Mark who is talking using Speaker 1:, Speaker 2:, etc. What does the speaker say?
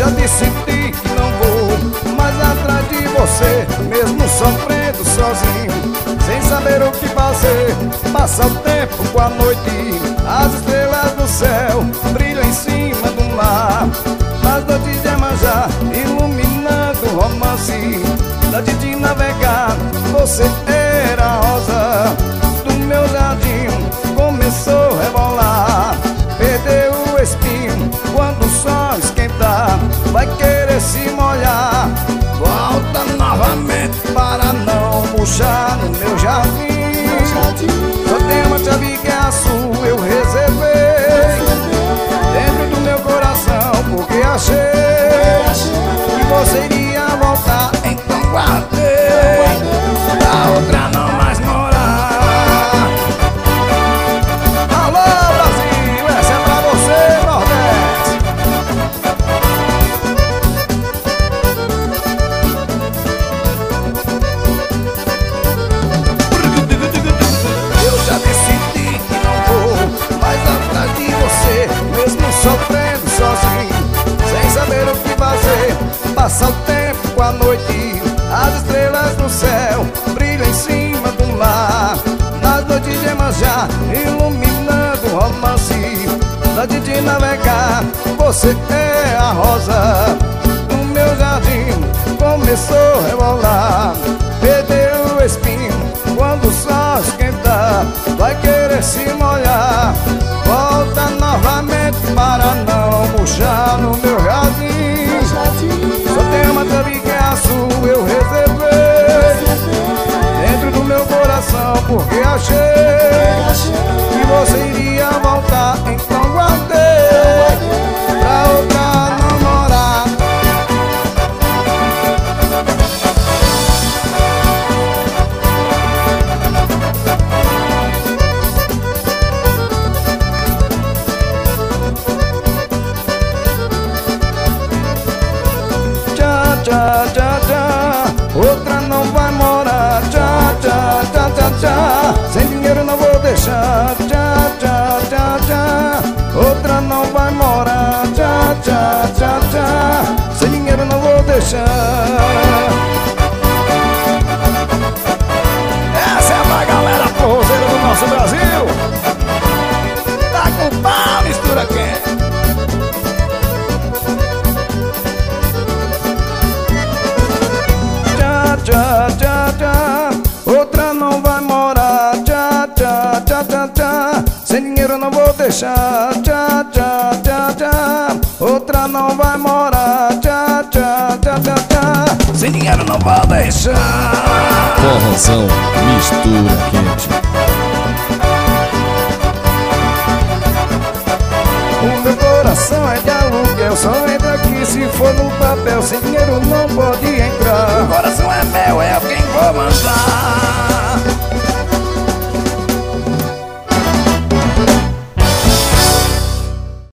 Speaker 1: já decidi que não vou mais atrás de você, mesmo sofrendo sozinho, sem saber o que fazer. Passa o tempo com a noite, as estrelas no céu brilham em cima do mar. Nas noites de Iemanjá, iluminando o romance, antes de navegar, você era a rosa do meu jardim. Começou a rebolar, perdeu o espinho. Quando o sol esquentar, vai querer se molhar. Volta novamente para não murchar no meu jardim. Só tem uma chave que é a sua, eu reservei dentro do meu coração, porque achei que você iria voltar. Então guardei pra outra não mais morar. Alô Brasil, essa é pra você, Nordeste. Eu já decidi que não vou mais atrás de você, mesmo sofrendo sozinho, sem saber o que fazer. Passa o tempo com a noite, as estrelas no céu brilham em cima do mar. Nas noites de Iemanjá, iluminando o romance, antes de navegar, você é a rosa do meu jardim. Começou a rebolar, perdeu o espinho. Quando o sol esquentar, vai querer se molhar. Volta novamente para não murchar no meu jardim. Só tem uma chave que é a sua, eu reservei dentro do meu coração, porque achei que você iria voltar. Então guardei pra outra não morar. Tchá, tchá, tchá, outra não vai morar. Tchá, tchá, tchá, tchá, tchá, sem dinheiro não vou deixar. Tchá, tchá, tchá, tchá, outra não vai morar. Tchá, tchá, tchá, tchá, sem dinheiro não vou deixar. Essa é pra galera forrozeira do nosso Brasil. Tá com pau, mistura quente. Tchá, tchá, tchá, outra não vai morar. Tchá, tchá, tchá, tchá, tchá, sem dinheiro não vou deixar. Tchá, tchá, tchá, tchá, outra não vai morar. Tchá, tchá, tchá, tchá, tchá, sem dinheiro não vou deixar.
Speaker 2: Forrozão, mistura quente.
Speaker 1: O meu coração é de aluguel, só entra aqui se for no papel. Sem dinheiro não pode entrar. O coração é meu, é quem vou mandar.